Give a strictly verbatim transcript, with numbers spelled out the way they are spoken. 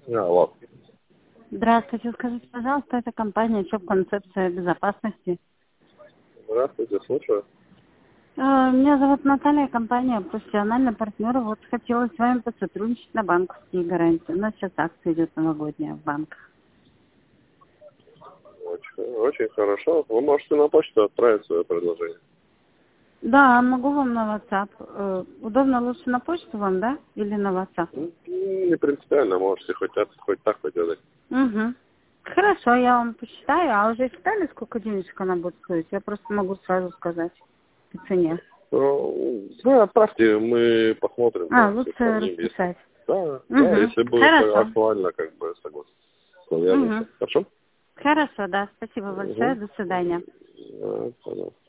Алло. Здравствуйте, скажите, пожалуйста, это компания ЧОП «Концепция безопасности». Здравствуйте, слушаю. Э, Меня зовут Наталья, компания «Профессиональный партнер». Вот хотела с вами посотрудничать на банковские гарантии. У нас сейчас акция идет новогодняя в банках. Очень, очень хорошо. Вы можете на почту отправить свое предложение. Да, могу вам на WhatsApp. Э, Удобно лучше на почту вам, да? Или на WhatsApp? Ну, не принципиально, можете хоть, так, хоть так, хоть так. Угу. Хорошо, я вам посчитаю. А уже считали, сколько денежек она будет стоить? Я просто могу сразу сказать по цене. Ну, да, отправьте, мы посмотрим, А, да, все лучше сравним. Если, расписать. да, да, Угу. если будет Хорошо. актуально, как бы, согласен. Угу. Свяжемся. Хорошо? Хорошо, да. Спасибо большое. Угу. До свидания. Да, пожалуйста.